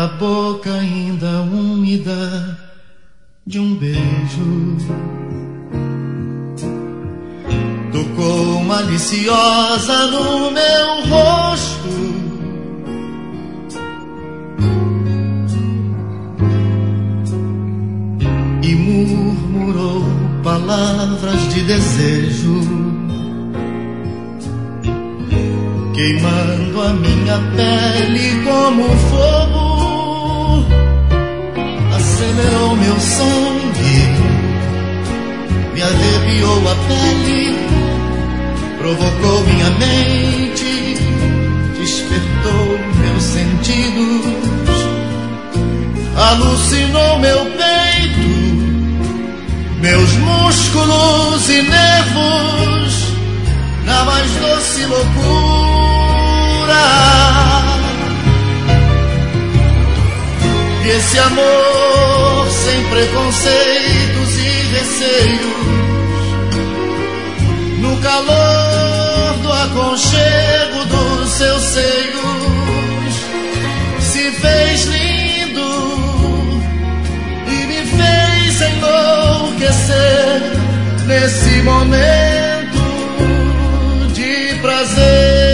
a boca ainda úmida de um beijo. Tocou maliciosa no meu rosto, e murmurou palavras de desejo, queimando a minha pele como fogo. Acelerou meu sangue, me arrepiou a pele, provocou minha mente, despertou meus sentidos, alucinou meu peito, meus músculos e nervos, na mais doce loucura. E esse amor sem preconceitos e receios, no calor do aconchego dos seus seios, se fez lindo e me fez enlouquecer nesse momento de prazer.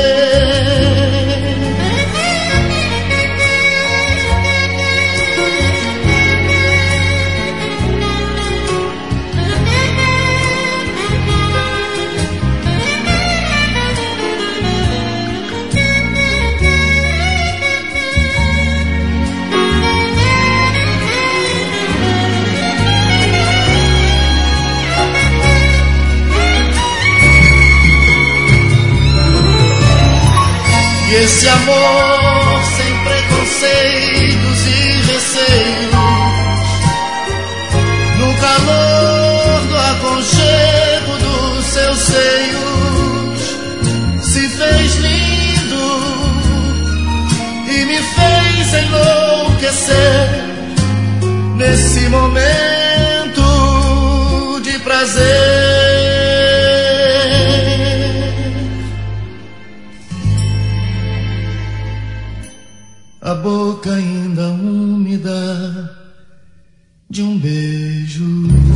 E esse amor sem preconceitos e receios, no calor do aconchego dos seus seios, se fez lindo e me fez enlouquecer nesse momento de prazer. A boca ainda úmida de um beijo.